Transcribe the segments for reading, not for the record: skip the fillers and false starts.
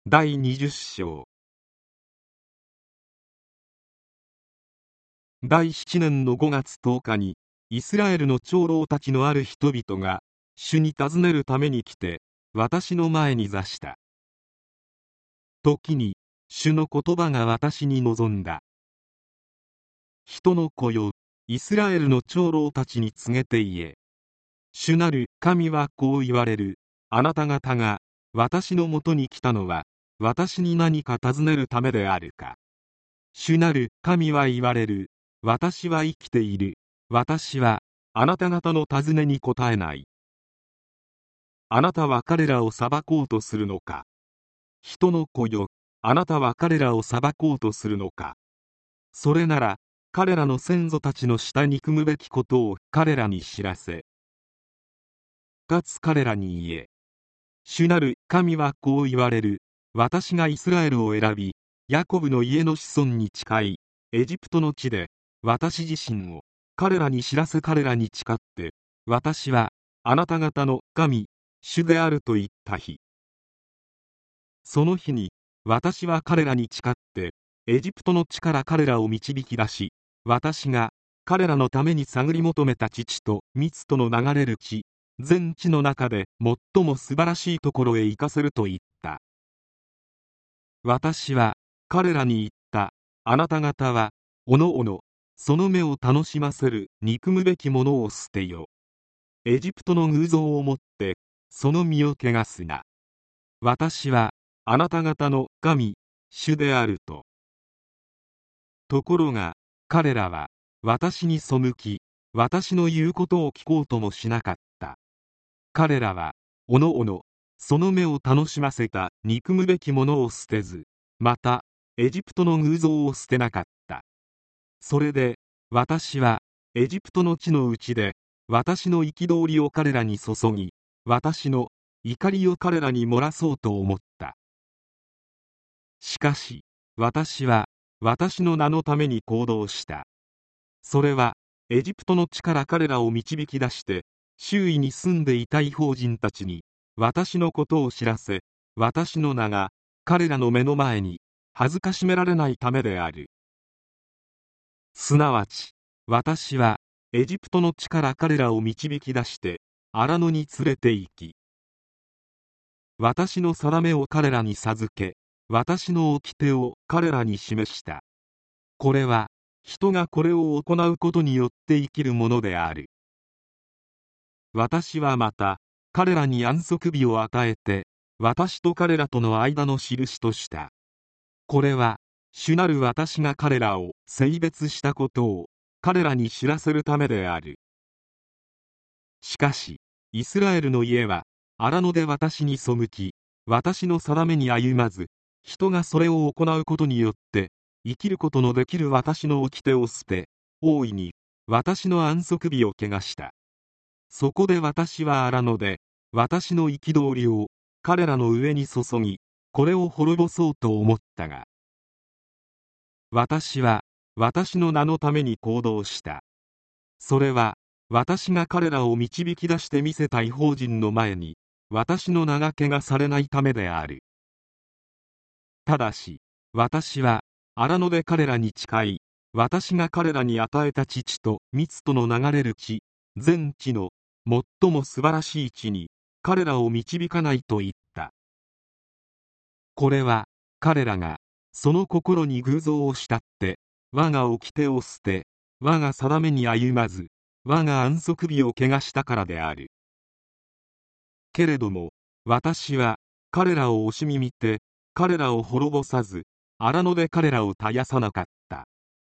第20章。第7年の5月10日に、イスラエルの長老たちのある人々が、主に尋ねるために来て、私の前に座した。時に、主の言葉が私に臨んだ。人の子よ、イスラエルの長老たちに告げて言え。主なる神はこう言われる。あなた方が、私のもとに来たのは、私に何か尋ねるためであるか。主なる神は言われる。私は生きている。私はあなた方の尋ねに答えない。あなたは彼らを裁こうとするのか。人の子よ、あなたは彼らを裁こうとするのか。それなら彼らの先祖たちの下に組むべきことを彼らに知らせ、かつ彼らに言え。主なる神はこう言われる。私がイスラエルを選び、ヤコブの家の子孫に近いエジプトの地で、私自身を彼らに知らせ彼らに誓って、私はあなた方の神、主であると言った日。その日に私は彼らに誓って、エジプトの地から彼らを導き出し、私が彼らのために探り求めた乳と蜜との流れる地、全地の中で最も素晴らしいところへ行かせると言った。私は彼らに言った。あなた方はおのおのその目を楽しませる憎むべきものを捨てよ。エジプトの偶像をもってその身を汚すな。私はあなた方の神、主であると。ところが彼らは私に背き、私の言うことを聞こうともしなかった。彼らはおのおのその目を楽しませた憎むべきものを捨てず、またエジプトの偶像を捨てなかった。それで私はエジプトの地のうちで私の憤りを彼らに注ぎ、私の怒りを彼らに漏らそうと思った。しかし私は私の名のために行動した。それはエジプトの地から彼らを導き出して周囲に住んでいた異邦人たちに私のことを知らせ、私の名が彼らの目の前に恥ずかしめられないためである。すなわち私はエジプトの地から彼らを導き出して荒野に連れて行き、私の定めを彼らに授け、私の掟を彼らに示した。これは人がこれを行うことによって生きるものである。私はまた彼らに安息日を与えて私と彼らとの間の印とした。これは主なる私が彼らを性別したことを彼らに知らせるためである。しかしイスラエルの家は荒野で私に背き、私の定めに歩まず、人がそれを行うことによって生きることのできる私の掟を捨て、大いに私の安息日を汚した。そこで私は荒野で私の憤りを彼らの上に注ぎ、これを滅ぼそうと思ったが、私は私の名のために行動した。それは私が彼らを導き出して見せた異邦人の前に私の名が汚されないためである。ただし私は荒野で彼らに誓い、私が彼らに与えた乳と蜜との流れる地、全地の最も素晴らしい地に彼らを導かないと言った。これは彼らがその心に偶像を慕って我が掟を捨て、我が定めに歩まず我が安息日を汚したからである。けれども私は彼らを惜しみ見て彼らを滅ぼさず、荒野で彼らを絶やさなかった。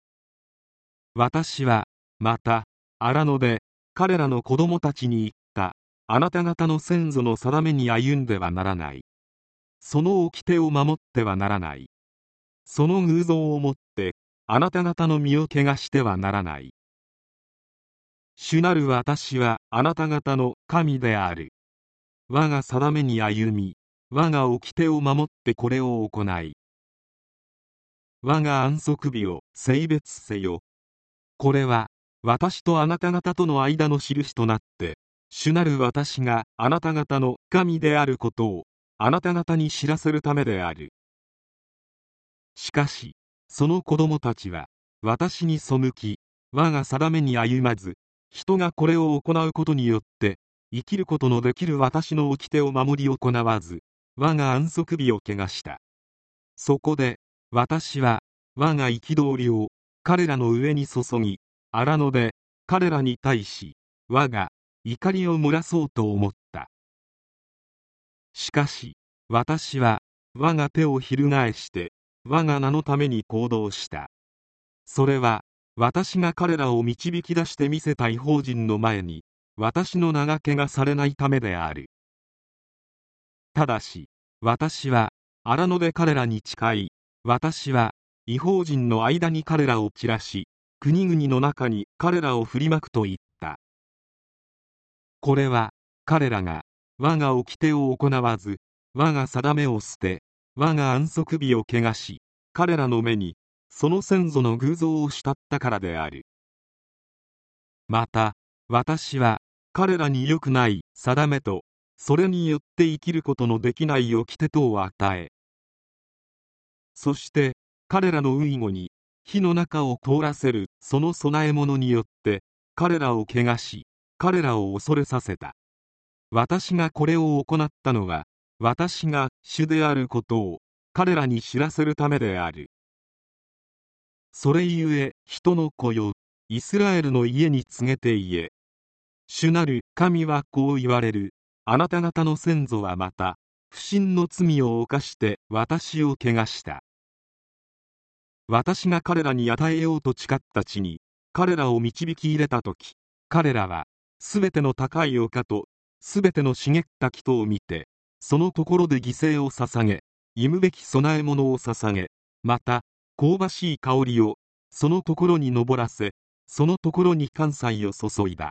私はまた荒野で彼らの子供たちに言った。あなた方の先祖の定めに歩んではならない。その掟を守ってはならない。その偶像をもってあなた方の身を汚してはならない。主なる私はあなた方の神である。我が定めに歩み、我が掟を守ってこれを行い、我が安息日を性別せよ。これは私とあなた方との間の印となって、主なる私があなた方の神であることをあなた方に知らせるためである。しかし、その子供たちは、私に背き、我が定めに歩まず、人がこれを行うことによって、生きることのできる私の掟を守り行わず、我が安息日を汚した。そこで、私は、我が憤りを、彼らの上に注ぎ、荒野で、彼らに対し、我が怒りを漏らそうと思った。しかし、私は、我が手を翻して、我が名のために行動した。それは、私が彼らを導き出して見せた異邦人の前に、私の名が汚されないためである。ただし、私は、荒野で彼らに誓い、私は、異邦人の間に彼らを散らし、国々の中に彼らを振りまくと言った。これは、彼らが、我が掟を行わず、我が定めを捨て、我が安息日を汚し、彼らの目に、その先祖の偶像を慕ったからである。また、私は、彼らに良くない定めと、それによって生きることのできない掟とを与え、そして、彼らの遺語に、火の中を通らせるその供え物によって、彼らを汚し、彼らを恐れさせた。私がこれを行ったのは、私が主であることを彼らに知らせるためである。それゆえ、人の子よ、イスラエルの家に告げて言え。主なる神はこう言われる。あなた方の先祖はまた、不信の罪を犯して私を汚した。私が彼らに与えようと誓った地に、彼らを導き入れたとき、彼らは、すべての高い丘と、すべての茂った木とを見て、そのところで犠牲を捧げ、忌むべき供え物を捧げ、また、香ばしい香りを、そのところに上らせ、そのところに関西を注いだ。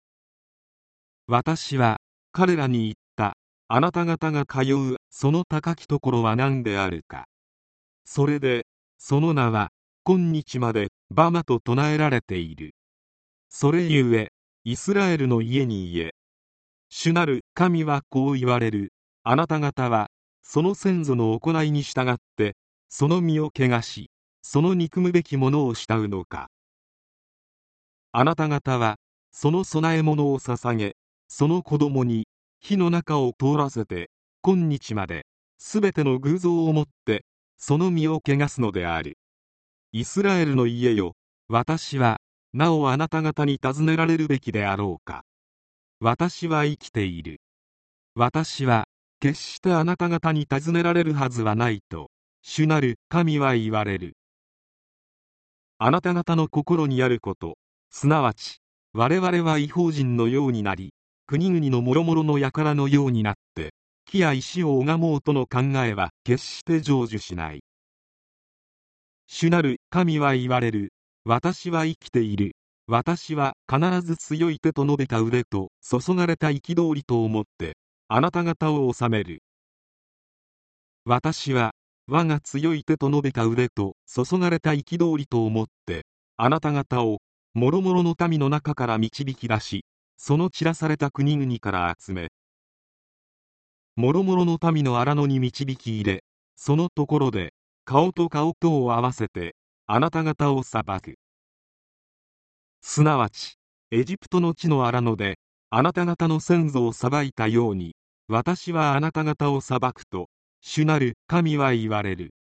私は、彼らに言った。あなた方が通う、その高きところは何であるか。それで、その名は、今日まで、バマと唱えられている。それゆえ、イスラエルの家に言え。主なる神はこう言われる。あなた方は、その先祖の行いに従って、その身を汚し、その憎むべきものを慕うのか。あなた方は、その供え物を捧げ、その子供に、火の中を通らせて、今日まで、すべての偶像をもって、その身を汚すのである。イスラエルの家よ、私は、なおあなた方に尋ねられるべきであろうか。私は生きている。私は、決してあなた方に尋ねられるはずはないと、主なる神は言われる。あなた方の心にあること、すなわち、我々は異邦人のようになり、国々の諸々の輩のようになって、木や石を拝もうとの考えは決して成就しない。主なる神は言われる。私は生きている。私は必ず強い手と述べた腕と注がれた憤りと思って、あなた方を治める。私は我が強い手と述べた腕と注がれた憤りと思って、あなた方を諸々の民の中から導き出し、その散らされた国々から集め、諸々の民の荒野に導き入れ、そのところで顔と顔とを合わせて、あなた方を裁く。すなわち、エジプトの地の荒野で、あなた方の先祖を裁いたように、私はあなた方を裁くと、主なる神は言われる。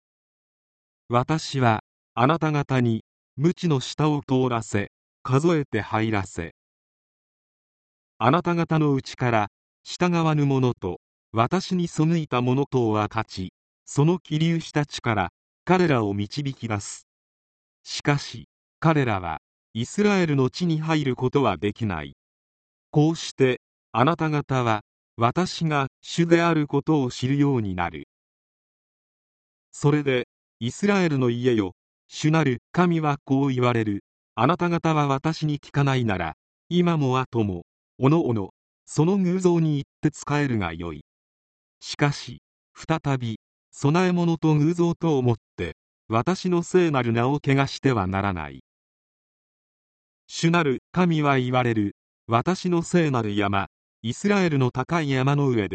私は、あなた方に、無知の下を通らせ、数えて入らせ、あなた方のうちから、従わぬ者と、私に背いた者とを分かち、その起立した地から、彼らを導き出す。しかし、彼らは、イスラエルの地に入ることはできない。こうして、あなた方は、私が主であることを知るようになる。それで、イスラエルの家よ、主なる神はこう言われる。あなた方は私に聞かないなら、今も後も、おのおの、その偶像に行って仕えるがよい。しかし、再び、供え物と偶像と思って、私の聖なる名を汚してはならない。主なる神は言われる。私の聖なる山、イスラエルの高い山の上で、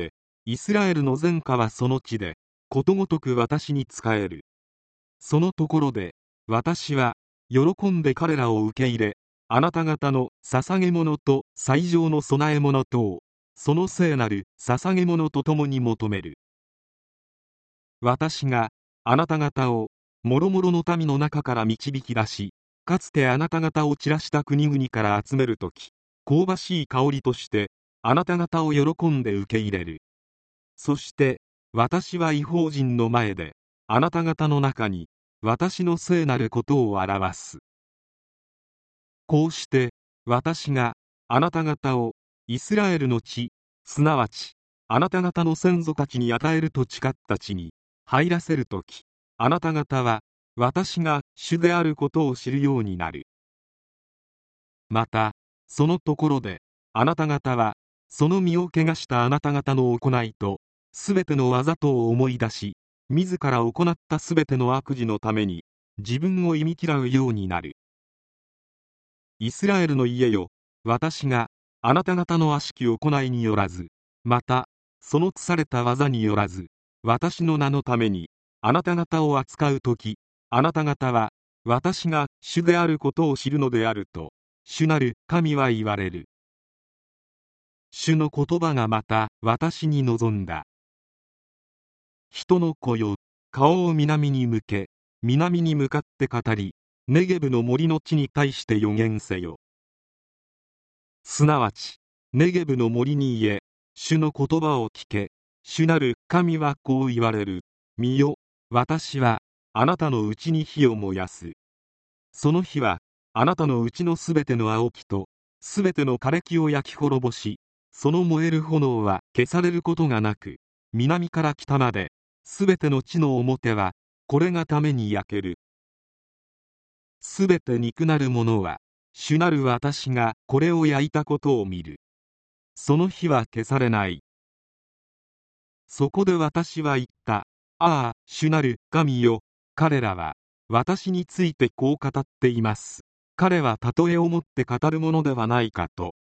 イスラエルの全家はその地でことごとく私に仕える。そのところで私は喜んで彼らを受け入れ、あなた方の捧げ物と最上の供え物とをその聖なる捧げ物とともに求める。私があなた方を諸々の民の中から導き出し、かつてあなた方を散らした国々から集めるとき、香ばしい香りとしてあなた方を喜んで受け入れる。そして私は異邦人の前であなた方の中に私の聖なることを表す。こうして私があなた方をイスラエルの地、すなわちあなた方の先祖たちに与えると誓った地に入らせるとき、あなた方は私が主であることを知るようになる。またそのところであなた方はその身を汚したあなた方の行いとすべての技とを思い出し、自ら行ったすべての悪事のために自分を忌み嫌うようになる。イスラエルの家よ、私があなた方の悪しき行いによらず、またそのされた技によらず、私の名のためにあなた方を扱うとき、あなた方は私が主であることを知るのであると主なる神は言われる。主の言葉がまた私に臨んだ。人の子よ、顔を南に向け、南に向かって語り、ネゲブの森の地に対して予言せよ。すなわちネゲブの森に言え、主の言葉を聞け。主なる神はこう言われる。見よ、私はあなたのうちに火を燃やす。その火はあなたのうちのすべての青木とすべての枯れ木を焼き滅ぼし、その燃える炎は消されることがなく、南から北まですべての地の表はこれがために焼ける。すべて肉なるものは主なる私がこれを焼いたことを見る。その火は消されない。そこで私は言った。ああ、主なる神よ、彼らは私についてこう語っています。彼は例えをもって語るものではないかと。